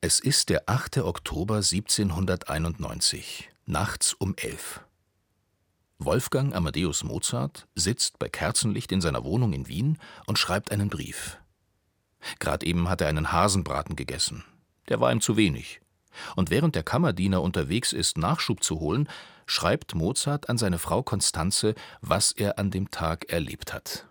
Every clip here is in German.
Es ist der 8. Oktober 1791, nachts um 11. Wolfgang Amadeus Mozart sitzt bei Kerzenlicht in seiner Wohnung in Wien und schreibt einen Brief. Gerade eben hat er einen Hasenbraten gegessen. Der war ihm zu wenig. Und während der Kammerdiener unterwegs ist, Nachschub zu holen, schreibt Mozart an seine Frau Constanze, was er an dem Tag erlebt hat.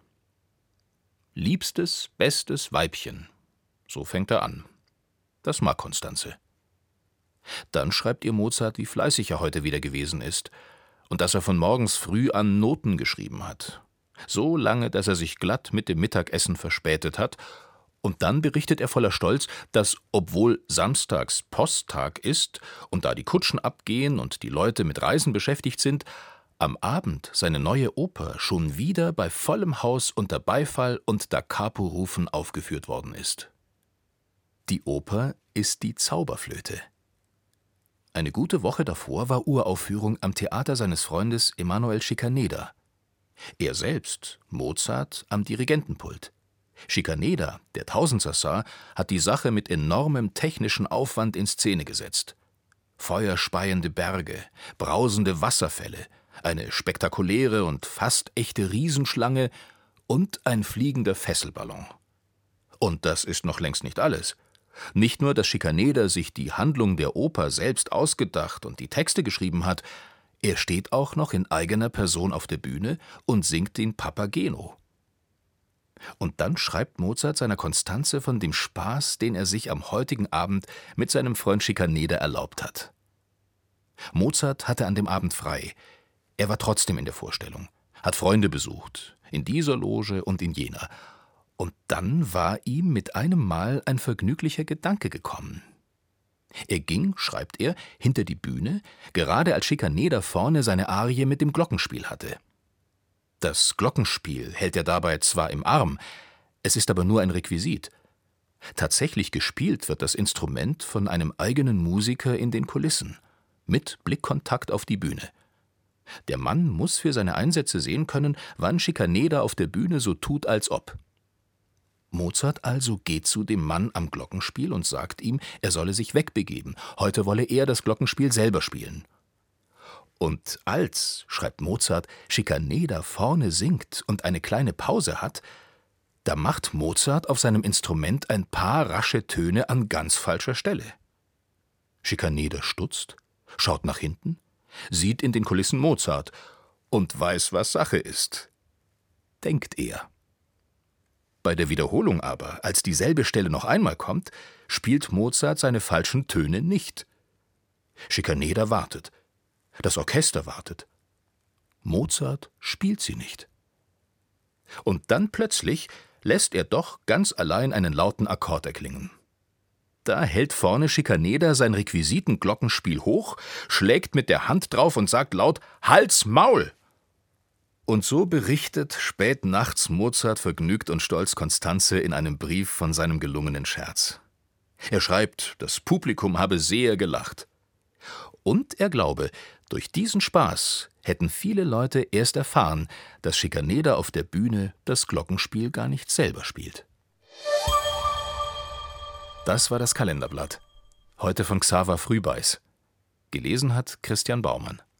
Liebstes, bestes Weibchen. So fängt er an. Das mag Constanze. Dann schreibt ihr Mozart, wie fleißig er heute wieder gewesen ist und dass er von morgens früh an Noten geschrieben hat. So lange, dass er sich glatt mit dem Mittagessen verspätet hat. Und dann berichtet er voller Stolz, dass, obwohl samstags Posttag ist und da die Kutschen abgehen und die Leute mit Reisen beschäftigt sind, am Abend seine neue Oper schon wieder bei vollem Haus unter Beifall und Da Capo-Rufen aufgeführt worden ist. Die Oper ist die Zauberflöte. Eine gute Woche davor war Uraufführung am Theater seines Freundes Emanuel Schikaneder. Er selbst, Mozart, am Dirigentenpult. Schikaneder, der Tausendsassa, hat die Sache mit enormem technischen Aufwand in Szene gesetzt. Feuerspeiende Berge, brausende Wasserfälle, eine spektakuläre und fast echte Riesenschlange und ein fliegender Fesselballon. Und das ist noch längst nicht alles. Nicht nur, dass Schikaneder sich die Handlung der Oper selbst ausgedacht und die Texte geschrieben hat, er steht auch noch in eigener Person auf der Bühne und singt den Papageno. Und dann schreibt Mozart seiner Constanze von dem Spaß, den er sich am heutigen Abend mit seinem Freund Schikaneder erlaubt hat. Mozart hatte an dem Abend frei. Er war trotzdem in der Vorstellung, hat Freunde besucht, in dieser Loge und in jener. Und dann war ihm mit einem Mal ein vergnüglicher Gedanke gekommen. Er ging, schreibt er, hinter die Bühne, gerade als Schikaneder vorne seine Arie mit dem Glockenspiel hatte. Das Glockenspiel hält er dabei zwar im Arm, es ist aber nur ein Requisit. Tatsächlich gespielt wird das Instrument von einem eigenen Musiker in den Kulissen, mit Blickkontakt auf die Bühne. Der Mann muss für seine Einsätze sehen können, wann Schikaneder auf der Bühne so tut, als ob. Mozart also geht zu dem Mann am Glockenspiel und sagt ihm, er solle sich wegbegeben, heute wolle er das Glockenspiel selber spielen. Und als, schreibt Mozart, Schikaneder vorne singt und eine kleine Pause hat, da macht Mozart auf seinem Instrument ein paar rasche Töne an ganz falscher Stelle. Schikaneder stutzt, schaut nach hinten, sieht in den Kulissen Mozart und weiß, was Sache ist. Denkt er. Bei der Wiederholung aber, als dieselbe Stelle noch einmal kommt, spielt Mozart seine falschen Töne nicht. Schikaneder wartet. Das Orchester wartet. Mozart spielt sie nicht. Und dann plötzlich lässt er doch ganz allein einen lauten Akkord erklingen. Da hält vorne Schikaneder sein Requisitenglockenspiel hoch, schlägt mit der Hand drauf und sagt laut »Hals, Maul!« Und so berichtet spät nachts Mozart vergnügt und stolz Constanze in einem Brief von seinem gelungenen Scherz. Er schreibt, das Publikum habe sehr gelacht. Und er glaube, durch diesen Spaß hätten viele Leute erst erfahren, dass Schikaneder auf der Bühne das Glockenspiel gar nicht selber spielt. Das war das Kalenderblatt. Heute von Xaver Frühbeiß. Gelesen hat Christian Baumann.